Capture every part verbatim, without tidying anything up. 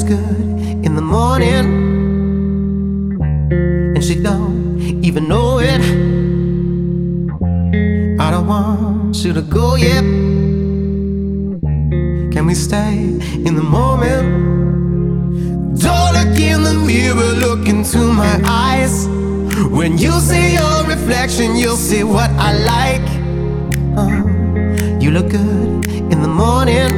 good in the morning, and she don't even know it. I don't want you to go yet. Can we stay in the moment? Don't look in the mirror, look into my eyes. When you see your reflection, you'll see what I like. uh, You look good in the morning,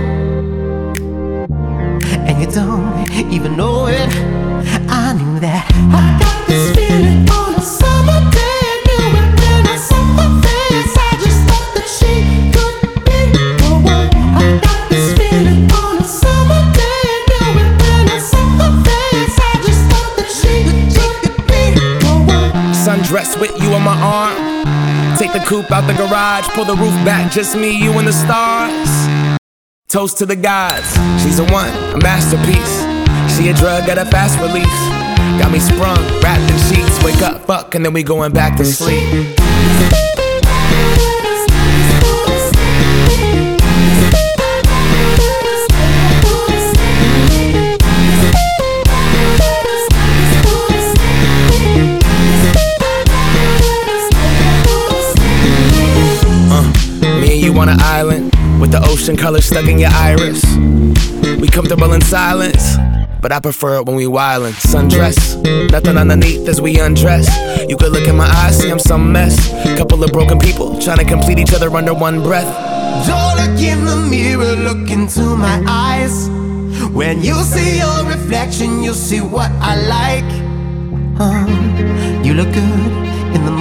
and you don't even know it. I knew that. I got this feeling on a summer day. I knew it when I saw her face. I just thought that she could be the one. I got this feeling on a summer day. I knew it when I saw her face. I just thought that she could, she could be the one. Sundress with you on my arm. Take the coupe out the garage, pull the roof back, just me, you and the stars. Toast to the gods, she's a one, a masterpiece. She a drug at a fast release. Got me sprung, wrapped in sheets. Wake up, fuck, and then we going back to sleep. You on an island with the ocean color stuck in your iris. We comfortable in silence, but I prefer it when we wildin'. Sundress, nothing underneath as we undress. You could look in my eyes, see I'm some mess. Couple of broken people trying to complete each other under one breath. Don't look in the mirror, look into my eyes. When you see your reflection, you'll see what I like. uh, You look good in the